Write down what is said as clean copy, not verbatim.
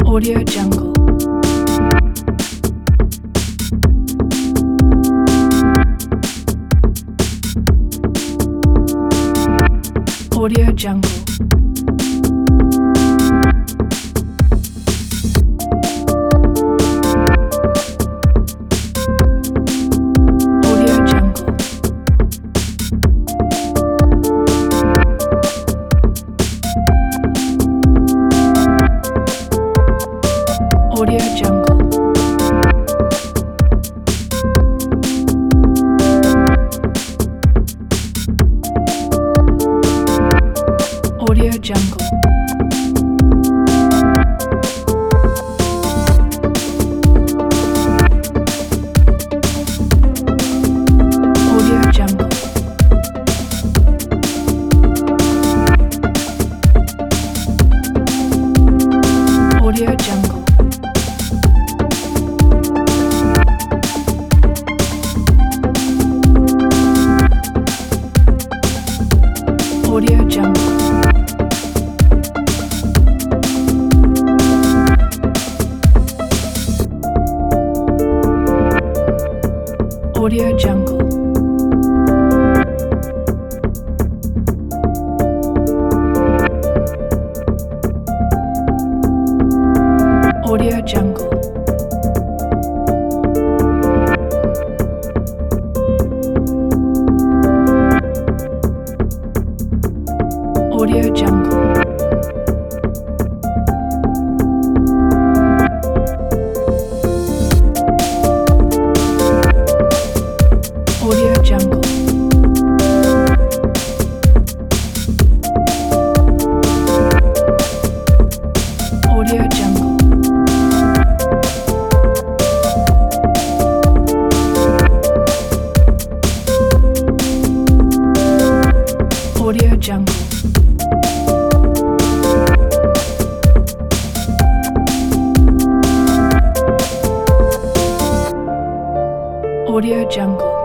Audio Jungle. Audio Jungle. Audio Jungle. Audio Jungle. Audio Jungle. Audio Jungle. Audio Jungle. Audio Jungle. Audio Jungle. Audio Jungle. Audio Jungle. Audio Jungle. Audio Jungle. Audio Jungle. Audio Jungle.